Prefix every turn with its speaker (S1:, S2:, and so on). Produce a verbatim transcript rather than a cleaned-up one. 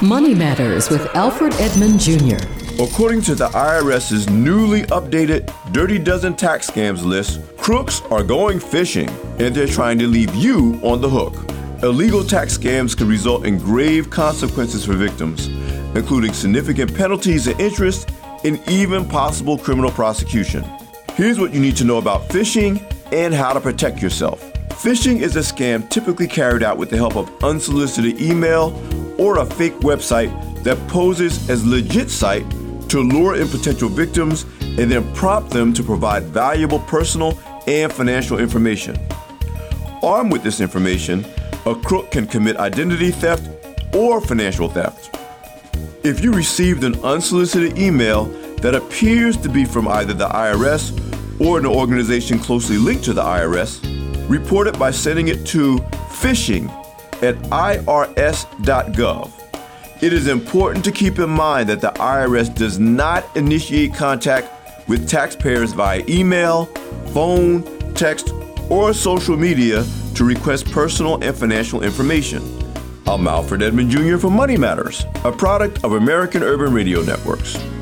S1: Money Matters with Alfred Edmond Junior
S2: According to the IRS's newly updated Dirty Dozen tax scams list, crooks are going fishing and they're trying to leave you on the hook. Illegal tax scams can result in grave consequences for victims, including significant penalties and interest and even possible criminal prosecution. Here's what you need to know about phishing and how to protect yourself. Phishing is a scam typically carried out with the help of unsolicited email or a fake website that poses as legit site to lure in potential victims and then prompt them to provide valuable personal and financial information. Armed with this information, a crook can commit identity theft or financial theft. If you received an unsolicited email that appears to be from either the I R S or an organization closely linked to the I R S, report it by sending it to phishing at I R S dot gov. It is important to keep in mind that the I R S does not initiate contact with taxpayers via email, phone, text, or social media to request personal and financial information. I'm Alfred Edmond Junior for Money Matters, a product of American Urban Radio Networks.